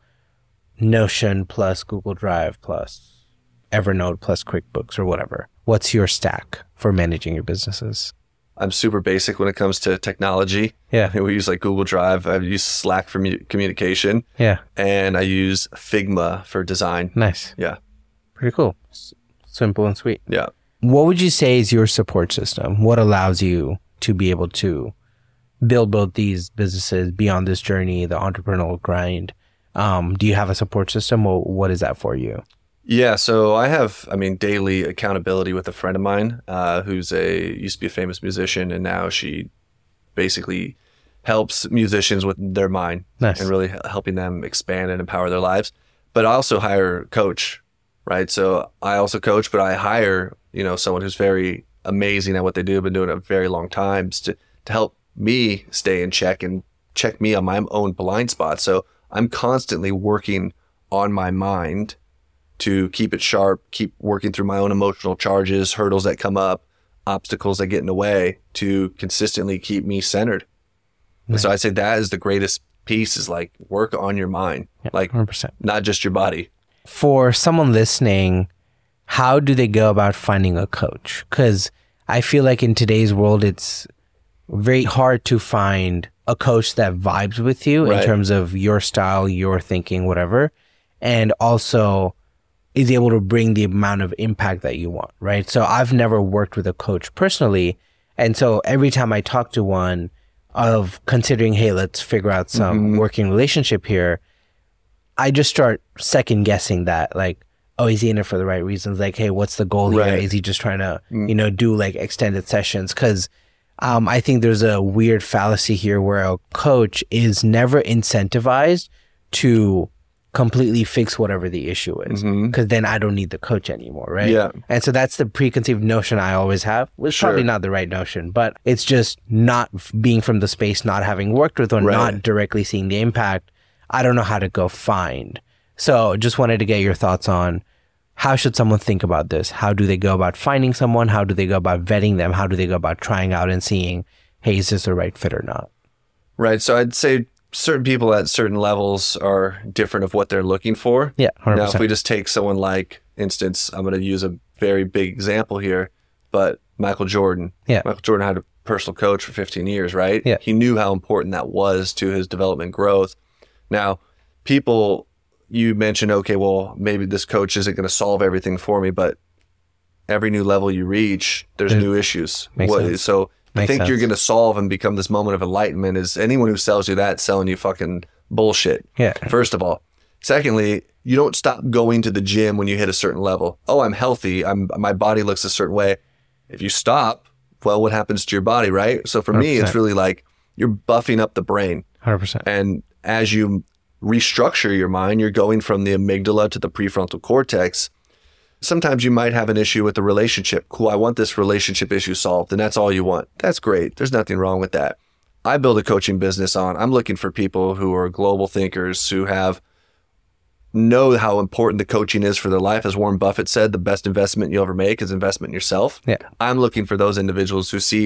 Notion plus Google Drive plus Evernote plus QuickBooks or whatever. What's your stack for managing your businesses? I'm super basic when it comes to technology. Yeah. We use like Google Drive. I use Slack for communication. Yeah. And I use Figma for design. Nice. Yeah. Pretty cool. Simple and sweet. Yeah. What would you say is your support system? What allows you to be able to build both these businesses, be on this journey, the entrepreneurial grind? Do you have a support system, or what is that for you? Yeah, so I have, daily accountability with a friend of mine who's used to be a famous musician, and now she basically helps musicians with their mind. Nice. And really helping them expand and empower their lives. But I also hire a coach, right? So I also coach, but I hire, someone who's very amazing at what they do, been doing it a very long time, to help me stay in check and check me on my own blind spots. So I'm constantly working on my mind to keep it sharp, keep working through my own emotional charges, hurdles that come up, obstacles that get in the way, to consistently keep me centered. Nice. And so I'd say that is the greatest piece, is like work on your mind, 100%. Not just your body. For someone listening, how do they go about finding a coach? Because I feel like in today's world, it's very hard to find a coach that vibes with you in terms of your style, your thinking, whatever, and also is able to bring the amount of impact that you want, right? So I've never worked with a coach personally. And so every time I talk to one of considering, hey, let's figure out some working relationship here, I just start second guessing that, like, oh, is he in it for the right reasons? Like, hey, what's the goal here? Is he just trying to, do like extended sessions? Because I think there's a weird fallacy here where a coach is never incentivized to completely fix whatever the issue is, because then I don't need the coach anymore, right? Yeah. And so that's the preconceived notion I always have. It's probably not the right notion, but it's just not being from the space, not having worked with one, not directly seeing the impact. I don't know how to go find. So just wanted to get your thoughts on how should someone think about this? How do they go about finding someone? How do they go about vetting them? How do they go about trying out and seeing, hey, is this the right fit or not? Right. So I'd say certain people at certain levels are different of what they're looking for. Yeah, 100%. Now, if we just take someone like, instance, I'm going to use a very big example here, but Michael Jordan. Yeah. Michael Jordan had a personal coach for 15 years, right? Yeah. He knew how important that was to his development growth. Now, people, you mentioned, okay, well, maybe this coach isn't going to solve everything for me, but every new level you reach, there's new issues. So I think you're going to solve and become this moment of enlightenment is anyone who sells you that selling you fucking bullshit. Yeah. First of all. Secondly, you don't stop going to the gym when you hit a certain level. Oh, I'm healthy. My body looks a certain way. If you stop, well, what happens to your body, right? So for 100%. Me, it's really like you're buffing up the brain. 100%. And as you restructure your mind, you're going from the amygdala to the prefrontal cortex. Sometimes you might have an issue with the relationship. Cool, I want this relationship issue solved, and that's all you want. That's great. There's nothing wrong with that. I build a coaching business I'm looking for people who are global thinkers, who know how important the coaching is for their life. As Warren Buffett said, the best investment you'll ever make is investment in yourself. Yeah. I'm looking for those individuals who see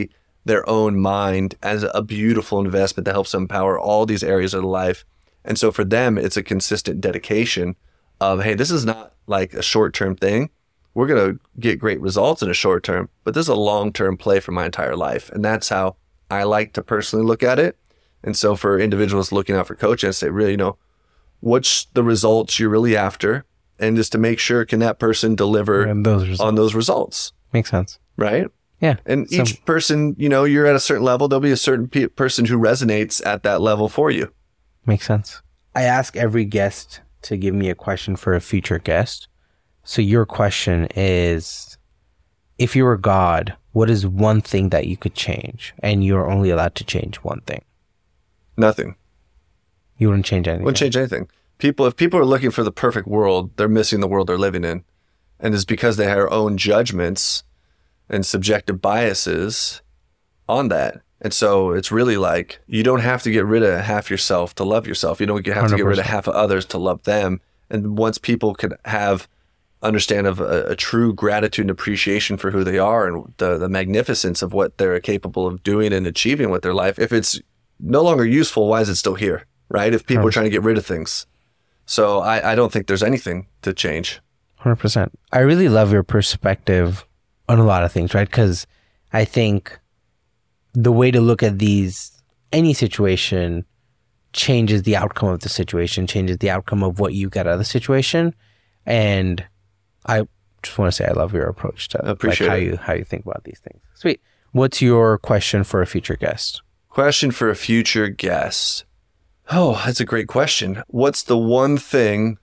their own mind as a beautiful investment that helps them empower all these areas of life. And so for them, it's a consistent dedication of, hey, this is not like a short-term thing. We're going to get great results in a short term, but this is a long-term play for my entire life. And that's how I like to personally look at it. And so for individuals looking out for coaching, I say, really, what's the results you're really after? And just to make sure, can that person deliver on those results? Makes sense. Right? Yeah. And each person, you're at a certain level, there'll be a certain person who resonates at that level for you. Makes sense. I ask every guest to give me a question for a future guest. So your question is, if you were God, what is one thing that you could change? And you're only allowed to change one thing. Nothing. You wouldn't change anything? Wouldn't change anything. If people are looking for the perfect world, they're missing the world they're living in. And it's because they have their own judgments and subjective biases on that. And so it's really like, you don't have to get rid of half yourself to love yourself. You don't have to get rid of half of others to love them. And once people can understand of a true gratitude and appreciation for who they are and the magnificence of what they're capable of doing and achieving with their life, if it's no longer useful, why is it still here, right? If people are trying to get rid of things. So I don't think there's anything to change. 100%. I really love your perspective on a lot of things, right? Because I think the way to look at any situation changes the outcome of the situation, changes the outcome of what you get out of the situation. And I just want to say I love your approach to how you think about these things. Sweet. What's your question for a future guest? Question for a future guest. Oh, that's a great question. What's the one thing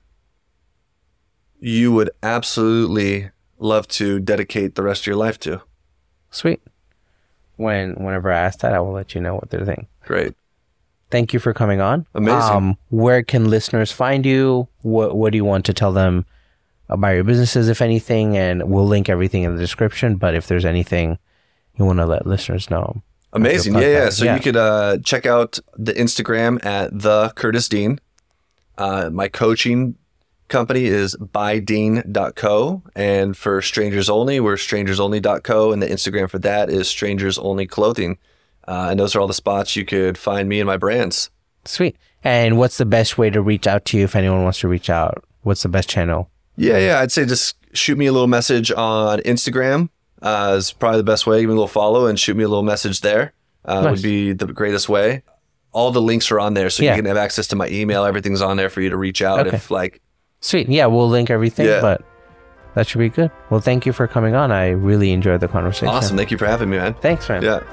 you would absolutely love to dedicate the rest of your life to? Sweet. Whenever I ask that, I will let you know what they're thinking. Great. Thank you for coming on. Amazing. Where can listeners find you? What do you want to tell them about your businesses, if anything? And we'll link everything in the description. But if there's anything you want to let listeners know. Amazing. Yeah. So you could check out the Instagram at the Curtis Dean. My coaching company is bydean.co. And for Strangers Only, we're strangersonly.co. And the Instagram for that is Strangers Only Clothing. And those are all the spots you could find me and my brands. Sweet. And what's the best way to reach out to you if anyone wants to reach out? What's the best channel? Yeah. I'd say just shoot me a little message on Instagram. Is probably the best way. Give me a little follow and shoot me a little message there. Nice. Would be the greatest way. All the links are on there, so you can have access to my email. Everything's on there for you to reach out Sweet. Yeah, we'll link everything, but that should be good. Well, thank you for coming on. I really enjoyed the conversation. Awesome. Thank you for having me, man. Thanks, man. Yeah.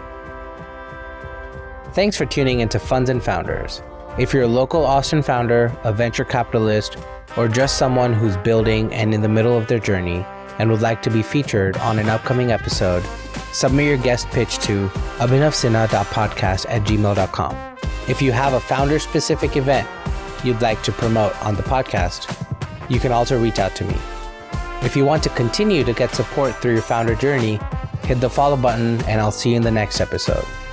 Thanks for tuning into Funds and Founders. If you're a local Austin founder, a venture capitalist, or just someone who's building and in the middle of their journey and would like to be featured on an upcoming episode, submit your guest pitch to abhinavsinha.podcast@gmail.com. If you have a founder-specific event you'd like to promote on the podcast, you can also reach out to me. If you want to continue to get support through your founder journey, hit the follow button and I'll see you in the next episode.